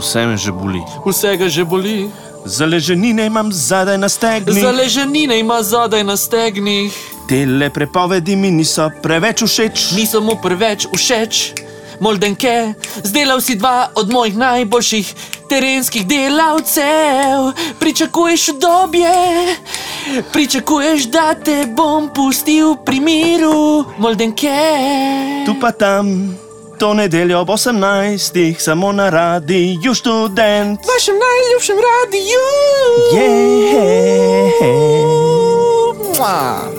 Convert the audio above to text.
Vse me že boli. Vsega že boli. Zaleženine imam zadaj na stegnih. Zaleženine ima zadaj na stegnih. Tele prepovedi mi niso preveč všeč. Niso mu preveč všeč. Moldenke, zdelal si 2 od mojih najboljših terenskih delavcev. Pričakuješ udobje, pričakuješ, da te bom pustil pri miru. Moldenke. Tu pa tam, to nedeljo ob 18, samo na Radiu Študent. Vašem najljubšem radiju. Yeah. Mua.